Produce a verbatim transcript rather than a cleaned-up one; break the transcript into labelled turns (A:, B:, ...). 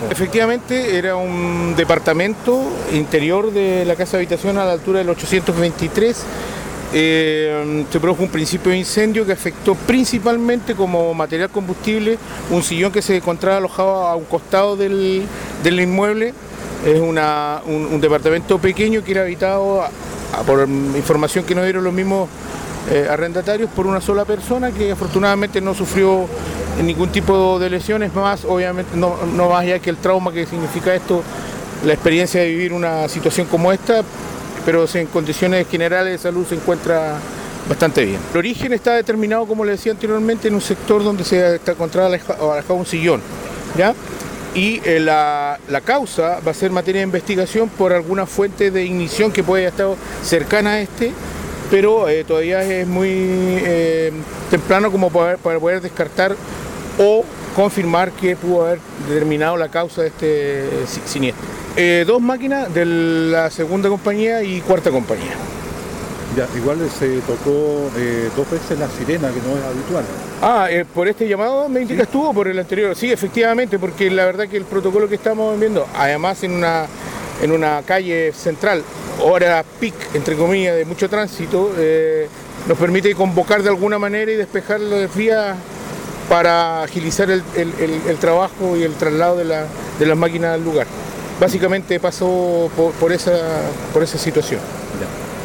A: Efectivamente, era un departamento interior de la casa de habitación a la altura del ochocientos veintitrés. Eh, se produjo un principio de incendio que afectó principalmente como material combustible un sillón que se encontraba alojado a un costado del, del inmueble. Es una, un, un departamento pequeño que era habitado, a, a, por información que nos dieron los mismos eh, arrendatarios, por una sola persona que afortunadamente no sufrió ningún tipo de lesiones, más obviamente no, no más allá que el trauma que significa esto, la experiencia de vivir una situación como esta, pero en condiciones generales de salud se encuentra bastante bien. El origen está determinado, como le decía anteriormente, en un sector donde se encontraba alojado un sillón, ¿ya? Y eh, la, la causa va a ser materia de investigación por alguna fuente de ignición que puede haber estado cercana a este, pero eh, todavía es muy eh, temprano como para, para poder descartar o confirmar que pudo haber determinado la causa de este siniestro. Eh, dos máquinas de la segunda compañía y cuarta compañía.
B: Ya, igual se tocó eh, dos veces la sirena, que no es habitual.
A: Ah, eh, por este llamado me indicas tú o por el anterior. Sí, efectivamente, porque la verdad que el protocolo que estamos viendo, además en una, en una calle central, hora peak, entre comillas, de mucho tránsito, eh, nos permite convocar de alguna manera y despejar las vías para agilizar el, el, el, el trabajo y el traslado de, la, de las máquinas al lugar. Básicamente pasó por, por, esa, por esa situación.
B: Ya.